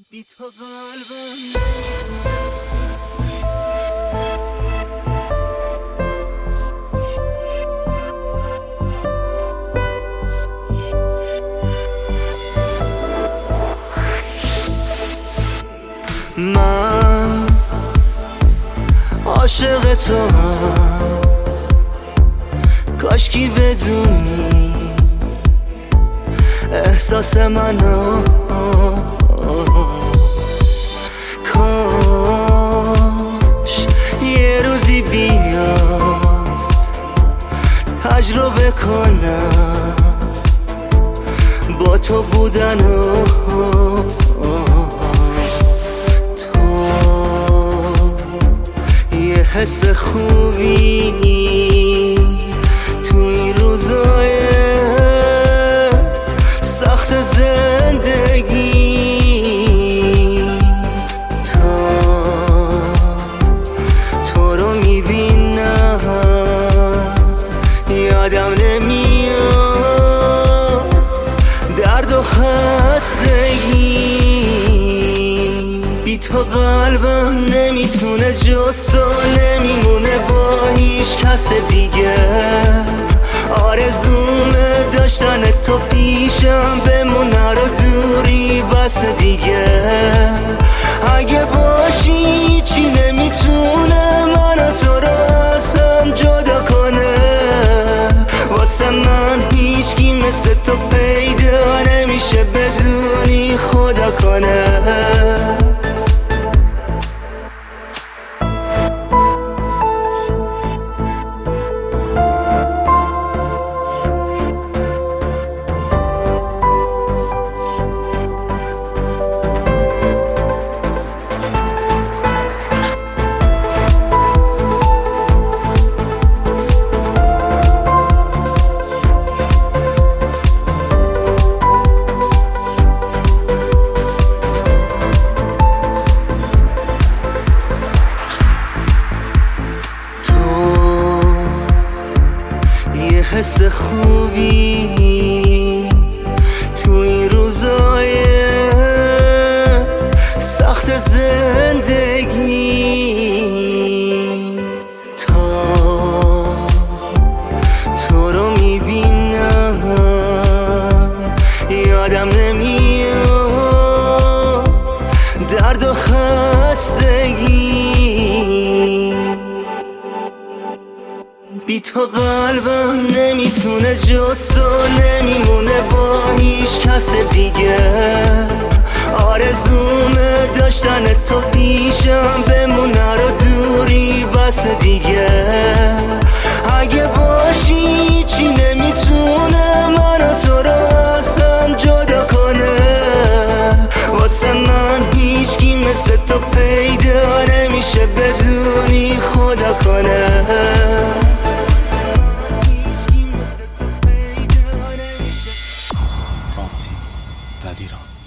بی تو قلبم من عاشق تو هم، کاشکی بدونی احساس منو، کاش یه روزی بیاد تجربه کنم با تو بودنو. حس خوبی تو این روزای سخت زندگی، تو رو میبینم یادم نمیاد درد و خستگی. بی تو قلبم نمیتونه جز تو، نمیمونه با هیچ کس دیگه. آرزومه داشتن تو پیشم، بمونه رو دوری بس دیگه. اگه باشی چی نمیتونه منو تو رو از هم جدا کنه. واسه من هیچکی مثل تو پیدا نمیشه بدونی خدا کنه. حس خوبی تو این روزای سخت زندگی، تو رو میبینم یادم نمیاد درد و خستگی. بی تو قلبم نمیتونه جز تو، نمیمونه با هیچ کس دیگه. آرزومه داشتن تو پیشم، بمونه رو دوری بس دیگه. اگه باشی چی نمیتونه منو تو رو از هم جدا کنه. واسه من هیچکی مثل تو پیدا نمیشه بدونی خدا کنه. در ایران